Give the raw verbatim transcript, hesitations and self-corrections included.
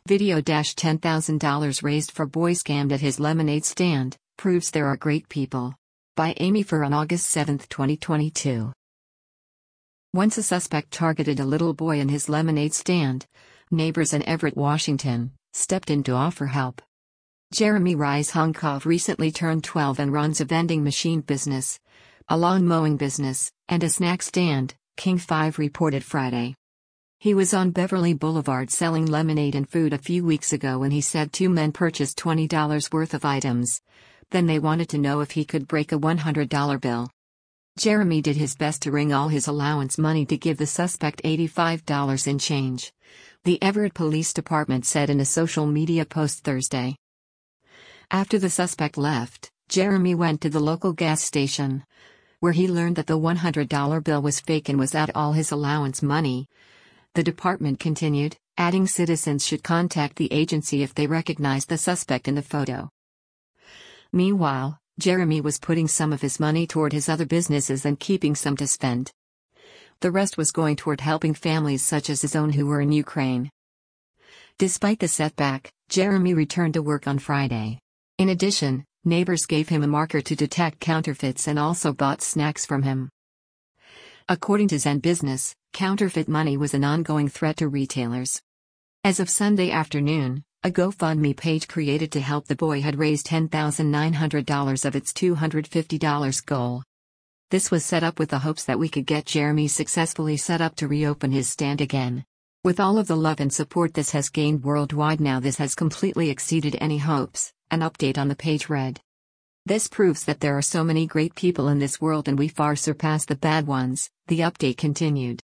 Video ten thousand dollars raised for boy scammed at his lemonade stand, proves there are great people. By Amy Fur on August seventh, twenty twenty-two. Once a suspect targeted a little boy in his lemonade stand. Neighbors in Everett, Washington, stepped in to offer help. Jeremy Rice Hunkov recently turned twelve and runs a vending machine business, a lawn mowing business, and a snack stand, King five reported Friday. He was on Beverly Boulevard selling lemonade and food a few weeks ago when he said two men purchased twenty dollars worth of items. Then they wanted to know if he could break a one hundred dollar bill. Jeremy did his best to wring all his allowance money to give the suspect eighty-five dollars in change, the Everett Police Department said in a social media post Thursday. After the suspect left, Jeremy went to the local gas station, where he learned that the one hundred dollar bill was fake and was at all his allowance money. The department continued, adding citizens should contact the agency if they recognize the suspect in the photo. Meanwhile, Jeremy was putting some of his money toward his other businesses and keeping some to spend. The rest was going toward helping families such as his own who were in Ukraine. Despite the setback, Jeremy returned to work on Friday. In addition, neighbors gave him a marker to detect counterfeits and also bought snacks from him. According to Zen Business, counterfeit money was an ongoing threat to retailers. As of Sunday afternoon, a GoFundMe page created to help the boy had raised ten thousand nine hundred dollars of its two hundred fifty dollar goal. This was set up with the hopes that we could get Jeremy successfully set up to reopen his stand again. With all of the love and support this has gained worldwide now, this has completely exceeded any hopes, an update on the page read. This proves that there are so many great people in this world and we far surpass the bad ones, the update continued.